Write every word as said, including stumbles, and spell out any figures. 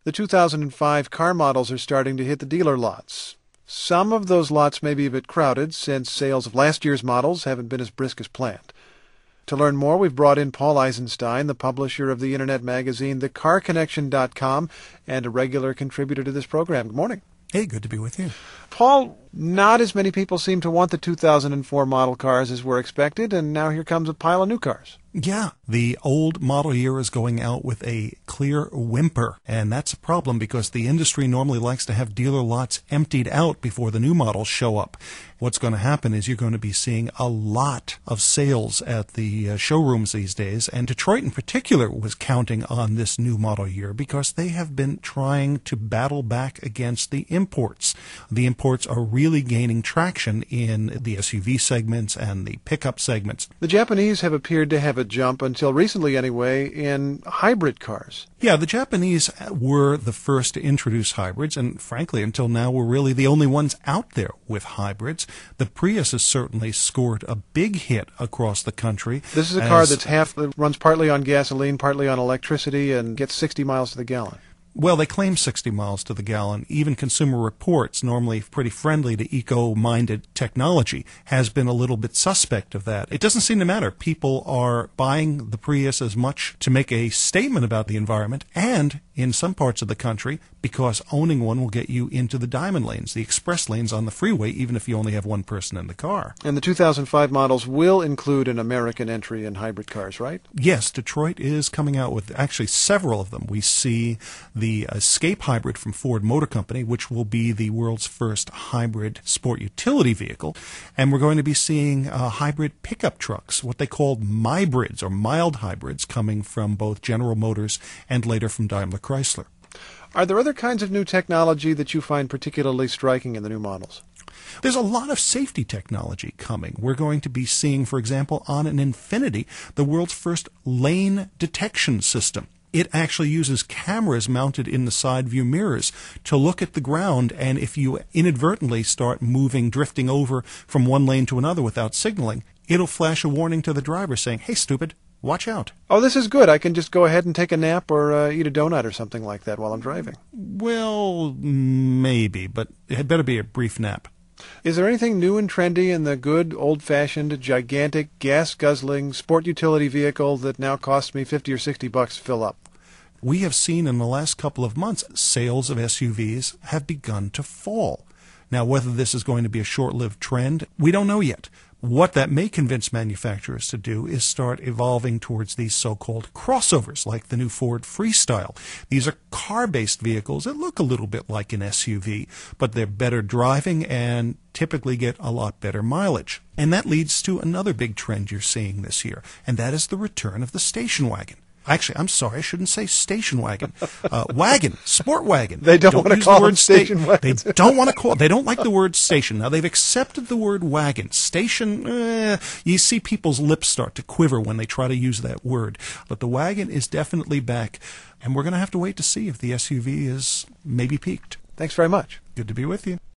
The two thousand five car models are starting to hit the dealer lots. Some of those lots may be a bit crowded since sales of last year's models haven't been as brisk as planned. To learn more, we've brought in Paul Eisenstein, the publisher of the internet magazine the car connection dot com and a regular contributor to this program. Good morning. Hey, good to be with you. Paul, not as many people seem to want the two thousand four model cars as were expected, and now here comes a pile of new cars. Yeah, the old model year is going out with a clear whimper, and that's a problem because the industry normally likes to have dealer lots emptied out before the new models show up. What's going to happen is you're going to be seeing a lot of sales at the uh, showrooms these days, and Detroit in particular was counting on this new model year because they have been trying to battle back against the imports. The imports are really gaining traction in the S U V segments and the pickup segments. The Japanese have appeared to have a jump, until recently anyway, in hybrid cars. Yeah, the Japanese were the first to introduce hybrids, and frankly, until now, we're really the only ones out there with hybrids. The Prius has certainly scored a big hit across the country. This is a car that's half, that runs partly on gasoline, partly on electricity, and gets sixty miles to the gallon. Well, they claim sixty miles to the gallon. Even Consumer Reports, normally pretty friendly to eco-minded technology, has been a little bit suspect of that. It doesn't seem to matter. People are buying the Prius as much to make a statement about the environment, and in some parts of the country, because owning one will get you into the diamond lanes, the express lanes on the freeway, even if you only have one person in the car. And the two thousand five models will include an American entry in hybrid cars, right? Yes, Detroit is coming out with actually several of them. We see the the Escape hybrid from Ford Motor Company, which will be the world's first hybrid sport utility vehicle. And we're going to be seeing uh, hybrid pickup trucks, what they called mybrids or mild hybrids, coming from both General Motors and later from Daimler Chrysler. Are there other kinds of new technology that you find particularly striking in the new models? There's a lot of safety technology coming. We're going to be seeing, for example, on an Infiniti, the world's first lane detection system. It actually uses cameras mounted in the side view mirrors to look at the ground, and if you inadvertently start moving, drifting over from one lane to another without signaling, it'll flash a warning to the driver saying, "Hey, stupid, watch out." Oh, this is good. I can just go ahead and take a nap or uh, eat a donut or something like that while I'm driving. Well, maybe, but it had better be a brief nap. Is there anything new and trendy in the good, old-fashioned, gigantic, gas-guzzling sport utility vehicle that now costs me fifty or sixty bucks to fill up? We have seen in the last couple of months sales of S U Vs have begun to fall. Now, whether this is going to be a short-lived trend, we don't know yet. What that may convince manufacturers to do is start evolving towards these so-called crossovers, like the new Ford Freestyle. These are car-based vehicles that look a little bit like an S U V, but they're better driving and typically get a lot better mileage. And that leads to another big trend you're seeing this year, and that is the return of the station wagon. Actually, I'm sorry, I shouldn't say station wagon. Uh, wagon, sport wagon. They don't, don't want to call the it station sta- wagon. They don't want to call. They don't like the word station. Now they've accepted the word wagon. Station. Eh, you see people's lips start to quiver when they try to use that word. But the wagon is definitely back, and we're going to have to wait to see if the S U V is maybe peaked. Thanks very much. Good to be with you.